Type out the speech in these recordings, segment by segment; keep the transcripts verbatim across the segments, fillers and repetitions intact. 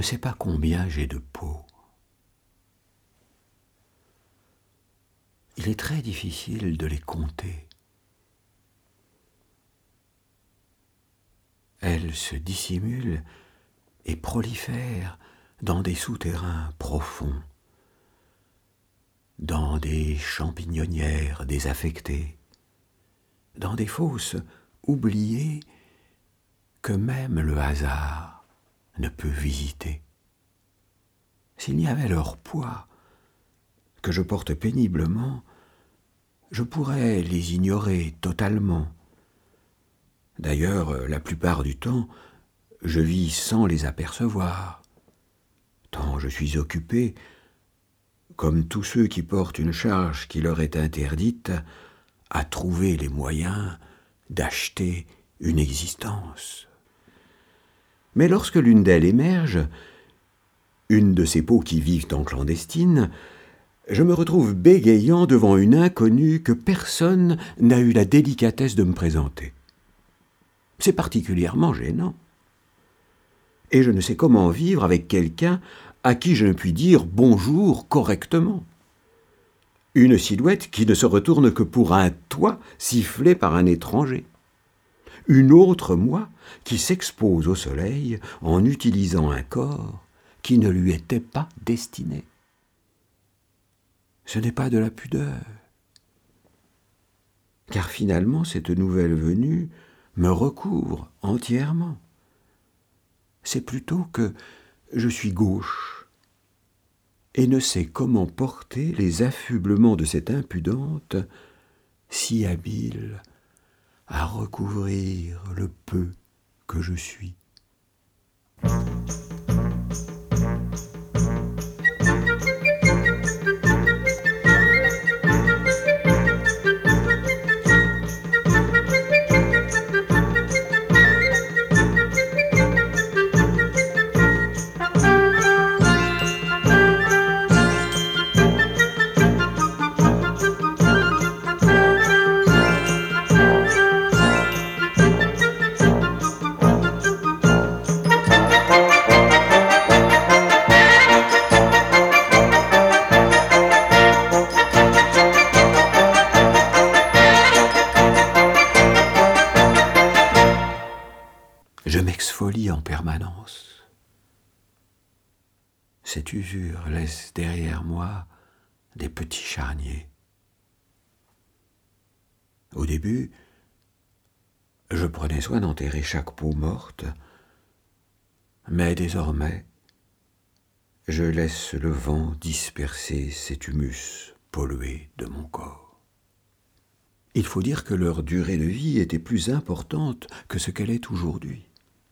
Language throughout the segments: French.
sais pas combien j'ai de peaux. Il est très difficile de les compter. Elles se dissimulent et prolifèrent dans des souterrains profonds, dans des champignonnières désaffectées, dans des fosses oubliées que même le hasard ne peut visiter. S'il n'y avait leur poids, que je porte péniblement, je pourrais les ignorer totalement. D'ailleurs, la plupart du temps, je vis sans les apercevoir, tant je suis occupé, comme tous ceux qui portent une charge qui leur est interdite, à trouver les moyens d'acheter une existence. Mais lorsque l'une d'elles émerge, une de ces peaux qui vivent en clandestine, je me retrouve bégayant devant une inconnue que personne n'a eu la délicatesse de me présenter. C'est particulièrement gênant. Et je ne sais comment vivre avec quelqu'un à qui je ne puis dire bonjour correctement. Une silhouette qui ne se retourne que pour un toit sifflé par un étranger. Une autre moi qui s'expose au soleil en utilisant un corps qui ne lui était pas destiné. Ce n'est pas de la pudeur, car finalement cette nouvelle venue me recouvre entièrement. C'est plutôt que je suis gauche et ne sais comment porter les affublements de cette impudente si habile à recouvrir le peu que je suis. Je m'exfolie en permanence. Cette usure laisse derrière moi des petits charniers. Au début, je prenais soin d'enterrer chaque peau morte, mais désormais, je laisse le vent disperser cet humus pollué de mon corps. Il faut dire que leur durée de vie était plus importante que ce qu'elle est aujourd'hui.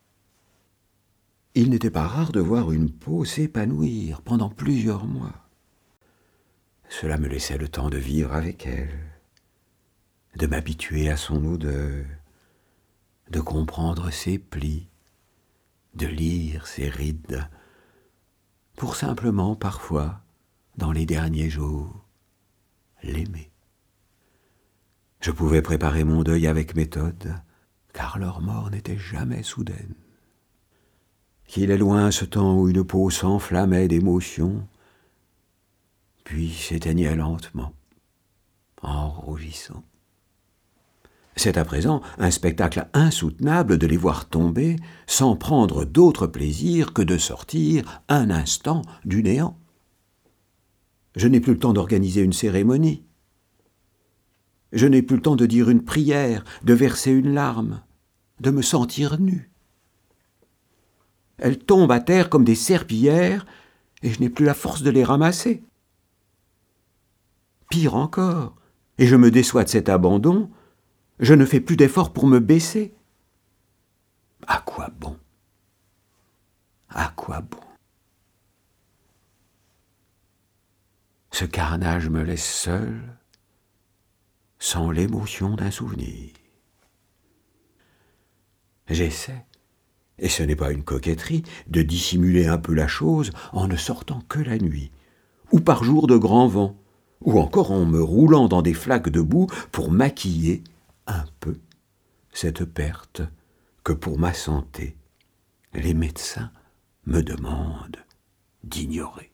Il n'était pas rare de voir une peau s'épanouir pendant plusieurs mois. Cela me laissait le temps de vivre avec elle, de m'habituer à son odeur, de comprendre ses plis, de lire ses rides, pour simplement, parfois, dans les derniers jours, l'aimer. Je pouvais préparer mon deuil avec méthode, car leur mort n'était jamais soudaine. Qu'il est loin ce temps où une peau s'enflammait d'émotion, puis s'éteignait lentement, en rougissant. C'est à présent un spectacle insoutenable de les voir tomber sans prendre d'autre plaisir que de sortir un instant du néant. Je n'ai plus le temps d'organiser une cérémonie. Je n'ai plus le temps de dire une prière, de verser une larme, de me sentir nu. Elles tombent à terre comme des serpillères et je n'ai plus la force de les ramasser. Pire encore, et je me déçois de cet abandon, je ne fais plus d'efforts pour me baisser. À quoi bon? À quoi bon? Ce carnage me laisse seul, sans l'émotion d'un souvenir. J'essaie, et ce n'est pas une coquetterie, de dissimuler un peu la chose en ne sortant que la nuit, ou par jour de grand vent, ou encore en me roulant dans des flaques de boue pour maquiller un peu cette perte que pour ma santé, les médecins me demande d'ignorer.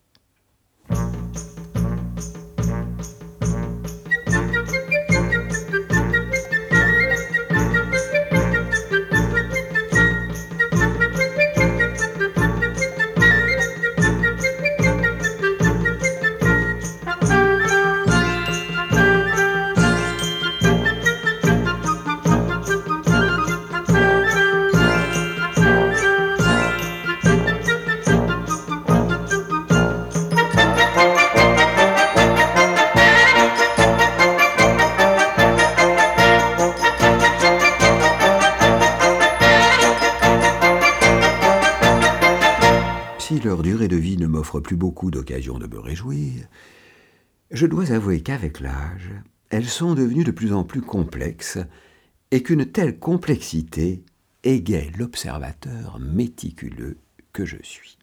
Si leur durée de vie ne m'offre plus beaucoup d'occasions de me réjouir, je dois avouer qu'avec l'âge, elles sont devenues de plus en plus complexes et qu'une telle complexité égaye l'observateur méticuleux que je suis.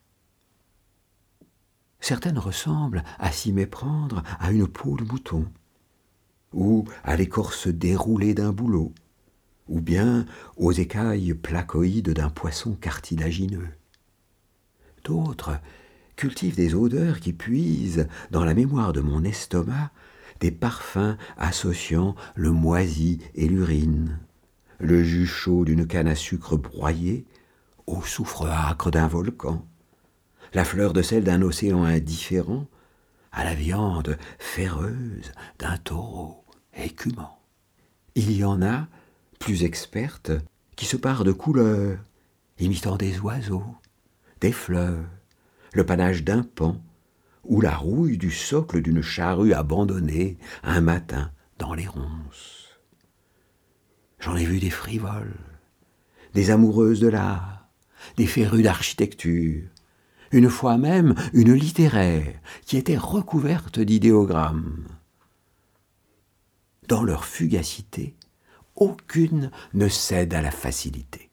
Certaines ressemblent, à s'y méprendre, à une peau de mouton, ou à l'écorce déroulée d'un bouleau, ou bien aux écailles placoïdes d'un poisson cartilagineux. D'autres cultivent des odeurs qui puisent dans la mémoire de mon estomac des parfums associant le moisi et l'urine, le jus chaud d'une canne à sucre broyée au soufre âcre d'un volcan, la fleur de sel d'un océan indifférent à la viande féreuse d'un taureau écumant. Il y en a, plus expertes, qui se parent de couleurs, imitant des oiseaux, des fleurs, le panache d'un paon, ou la rouille du socle d'une charrue abandonnée un matin dans les ronces. J'en ai vu des frivoles, des amoureuses de l'art, des férues d'architecture, une fois même une littéraire qui était recouverte d'idéogrammes. Dans leur fugacité, aucune ne cède à la facilité.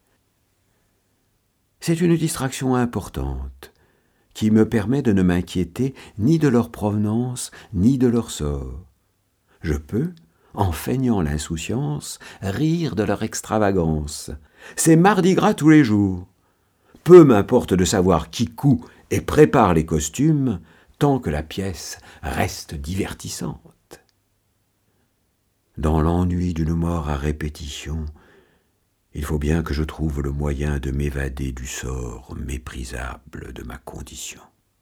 C'est une distraction importante qui me permet de ne m'inquiéter ni de leur provenance ni de leur sort. Je peux, en feignant l'insouciance, rire de leur extravagance. C'est Mardi Gras tous les jours. Peu m'importe de savoir qui coud et prépare les costumes, tant que la pièce reste divertissante. Dans l'ennui d'une mort à répétition, il faut bien que je trouve le moyen de m'évader du sort méprisable de ma condition.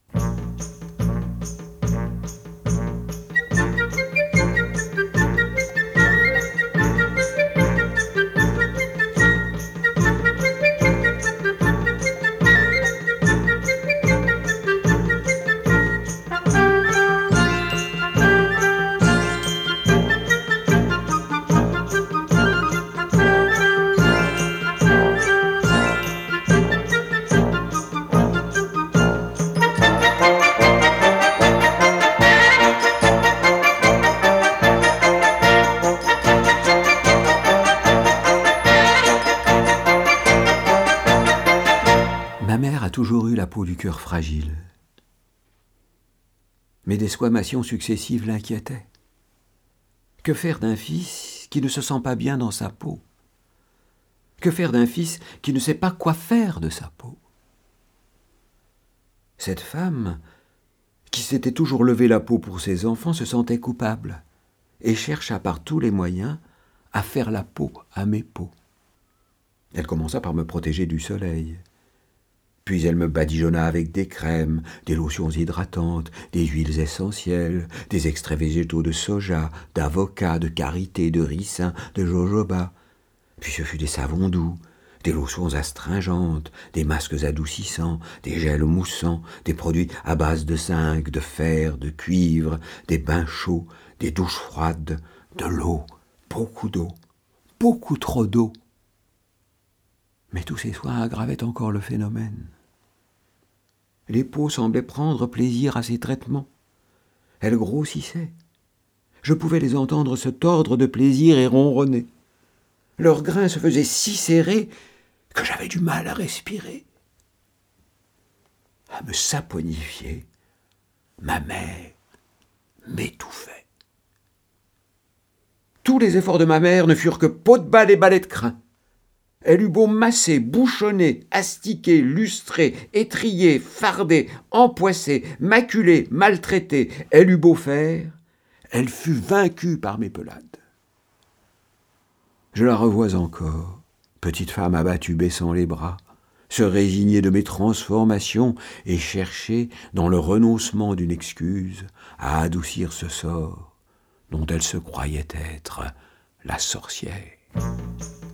Ma mère a toujours eu la peau du cœur fragile. Mes desquamations successives l'inquiétaient. Que faire d'un fils qui ne se sent pas bien dans sa peau? Que faire d'un fils qui ne sait pas quoi faire de sa peau? Cette femme, qui s'était toujours levé la peau pour ses enfants, se sentait coupable et chercha par tous les moyens à faire la peau à mes peaux. Elle commença par me protéger du soleil. Puis elle me badigeonna avec des crèmes, des lotions hydratantes, des huiles essentielles, des extraits végétaux de soja, d'avocat, de karité, de ricin, de jojoba. Puis ce fut des savons doux, des lotions astringentes, des masques adoucissants, des gels moussants, des produits à base de zinc, de fer, de cuivre, des bains chauds, des douches froides, de l'eau, beaucoup d'eau, beaucoup trop d'eau. Mais tous ces soins aggravaient encore le phénomène. Les peaux semblaient prendre plaisir à ces traitements. Elles grossissaient. Je pouvais les entendre se tordre de plaisir et ronronner. Leurs grains se faisaient si serrés que j'avais du mal à respirer. À me saponifier, ma mère m'étouffait. Tous les efforts de ma mère ne furent que peau de balle et balai de crin. Elle eut beau masser, bouchonner, astiquer, lustrer, étriller, farder, empoisser, maculer, maltraiter, elle eut beau faire, elle fut vaincue par mes pelades. Je la revois encore, petite femme abattue baissant les bras, se résigner de mes transformations et chercher, dans le renoncement d'une excuse, à adoucir ce sort dont elle se croyait être la sorcière.